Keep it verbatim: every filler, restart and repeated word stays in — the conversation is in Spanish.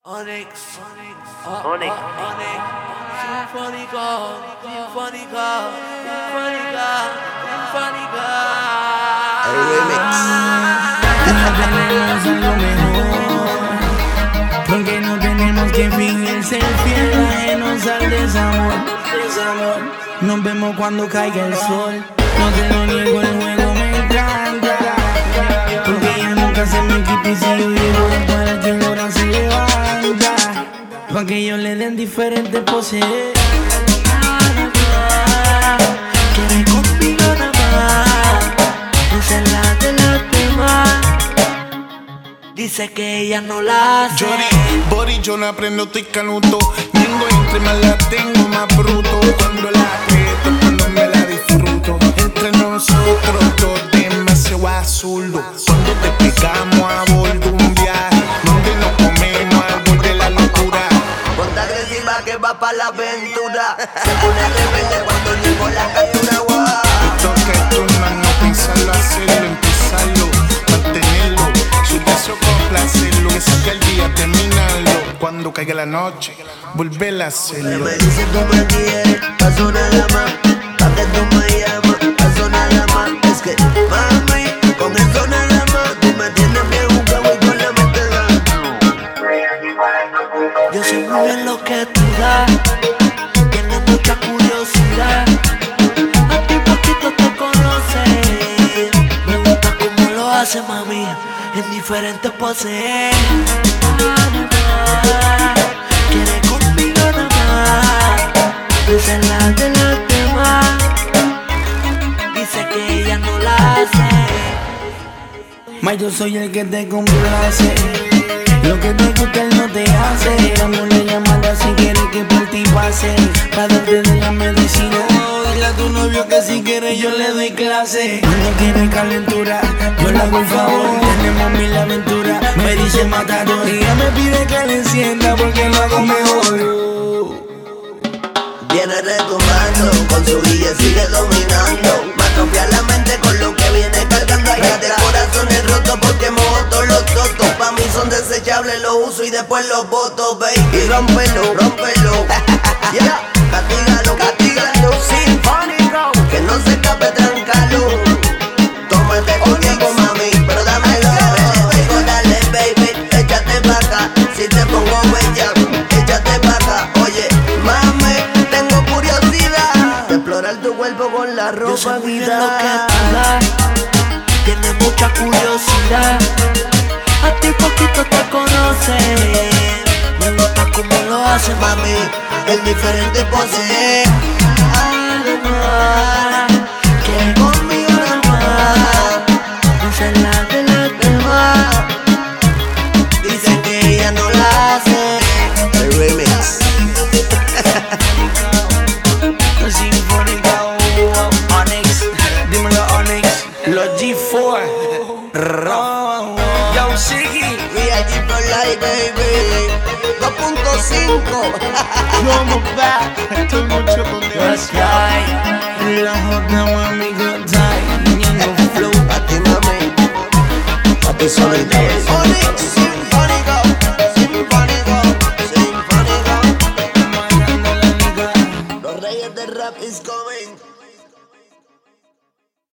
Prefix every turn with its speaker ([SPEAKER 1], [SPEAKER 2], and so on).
[SPEAKER 1] Onyx, Onyx, Onyx, Sinfónica, Sinfónica, Sinfónica, Sinfónica.
[SPEAKER 2] El remix.
[SPEAKER 3] No tenemos algo mejor, porque no tenemos que fingir ser fiel, ajenos al desamor, desamor. Nos vemos cuando caiga el sol. No te lo niego, el juego me encanta, porque ella nunca se me quita y si yo llego para que ahora se levanta, pa' que ellos le den diferentes poses.
[SPEAKER 1] Quiere conmigo nada más, no se la de las demás. Dice que ella no la hace.
[SPEAKER 4] Jory, body, yo no aprendo, estoy canuto. Ñengo, entre más la tengo, más bruto. Cuando la aprieto, cuando me la disfruto. Entre nosotros dos, demasiado azuldo. Cuando te pegamos a bordo un viaje, donde nos comemos al borde de la locura.
[SPEAKER 2] Ponte agresiva que va pa' la aventura. Se pone rebelde cuando llegó la captura.
[SPEAKER 4] Esto que tú no, no pensarlo, hacerlo, empezarlo, mantenerlo. Su deseo complacerlo, que saque el día, terminarlo. Cuando caiga la noche, volver a hacerlo.
[SPEAKER 2] Me dice tú me quieres, paso nada más. Pa' que tú me llamas, paso nada más. Es que, mami, con eso nada más. Tú me tienes bien jugado y con la mente da.
[SPEAKER 1] Yo sé muy bien lo que tú das, tienes mucha curiosidad. A ti poquito te conoces, me gusta cómo lo hace, mami, en diferentes poses. Quiere conmigo nada más, no se la de las demás. Dice que ella no la hace.
[SPEAKER 3] Mas yo soy el que te complace. Lo que te gusta él no te hace. Dándole llamada si quieres que por ti pase, pa' darte de la medicina. Oh, dile a tu novio que si quiere yo le doy clase. Cuando quiere calentura, yo le hago el favor. Tenemos mil aventuras, me dice matador. Ella me pide que le encienda porque lo hago mejor.
[SPEAKER 2] Viene retumbando, con su guille sigue dominando. Matrofia la mente con lo que viene cargando. Allá de corazones rotos porque mojo todos los totos. Pa' mí son desechables, los uso y después los boto, baby. Y rómpelo, rómpelo. Yeah, castígalo, castígalo. Sinfónico, que no se escape, trancalo. Tómate conmigo, mami, pero dámelo. Digo, dale, baby, échate pa' acá. Si te pongo bella, échate pa' acá. Oye, mami, tengo curiosidad de explorar tu cuerpo con la ropa.
[SPEAKER 1] Yo sé muy bien lo que tú das, tienes mucha curiosidad. A ti poquito te conoces, me gusta cómo lo hace,
[SPEAKER 2] Mami, en diferentes poses.
[SPEAKER 1] Además, quiere conmigo nada más, no se la de las demás.
[SPEAKER 2] Dice que ella no la hace. El remix.
[SPEAKER 3] Sinfónica, oh, Onyx, dímelo Onyx. Los G cuatro, Raw, Yo Siggy,
[SPEAKER 2] V I G for life, baby. dos punto cinco.
[SPEAKER 4] Vamos back, estoy mucho donde
[SPEAKER 3] That's right. La J mami good time, Ñengo flow.
[SPEAKER 2] A ti, mami. A ti, solito.